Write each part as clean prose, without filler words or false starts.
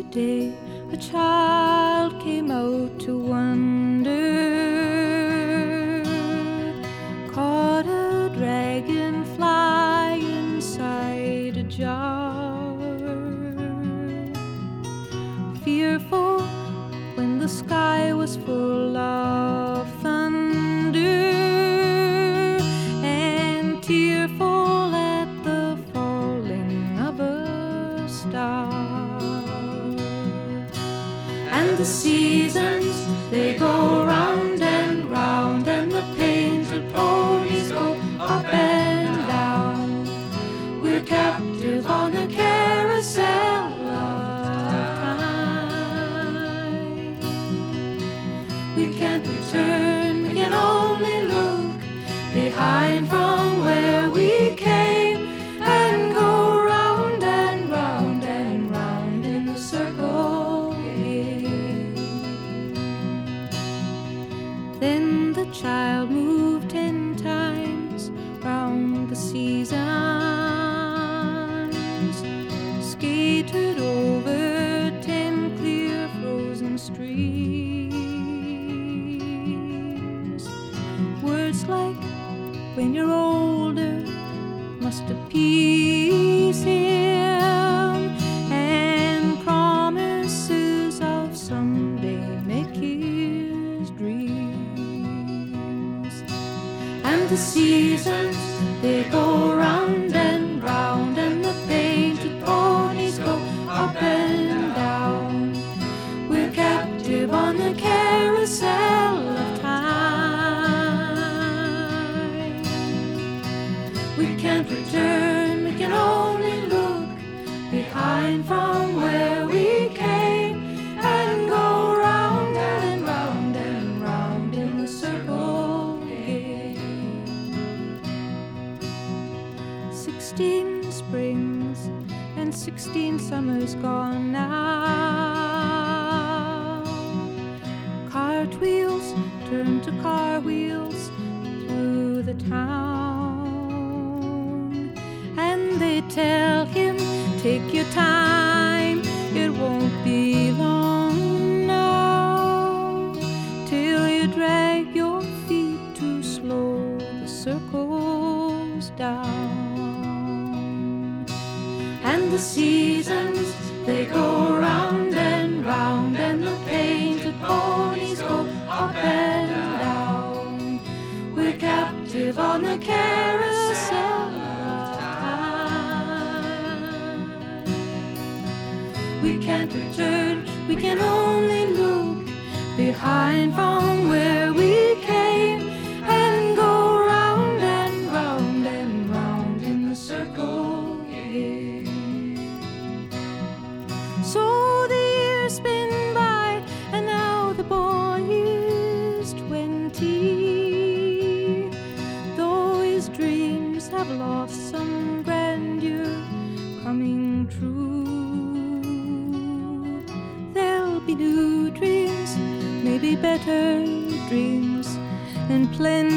day a child came out to wander, caught a dragonfly inside a jar. Fearful when the sky was full of thunder, and tearful at the falling of a star. And the seasons, they go round and round, and the painted ponies go up and down. We're captive on a carousel of time. We can't return, we can only look behind from where we came, and go round and round and round in a circle again. Then the child moved 10 times round the seasons, skated over 10 clear frozen streams. Words like "when you're older" must appease him, and promises of someday make his dreams. And the seasons, they go round and round, and the painted ponies go up and down. We're captive on the carousel of time. We can't return, we can only look behind from where we came, and go round and round and round in a circle again. 16 springs and 16 summers gone now. Cartwheels turn to car wheels through the town, and they tell him, "Take your time, it won't be long now, till you drag your feet too slow, the circle's down." And the seasons, they go round and round, and the painted ponies go up and down. We're captive on the carousel of time. We can't return, we can only look behind from where we came, and go round and round and round in the circle again. So the years spin by, and now the boy is 20. Though his dreams have lost some grandeur coming true, there'll be new dreams, maybe better dreams, and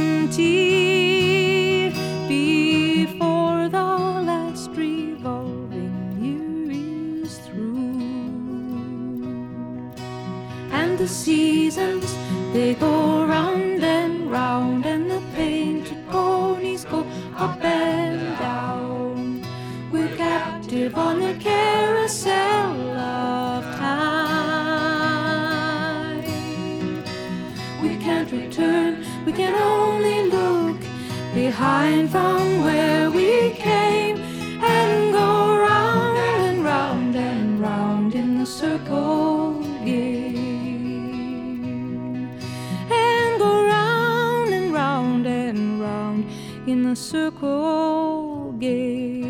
plenty before the last revolving year is through. And the seasons, they go round and round, and the painted ponies go up and down. We're captive on the carousel of time. We can't return, we can only look behind from where we came, and go round and round and round in the circle again, and go round and round and round in the circle again.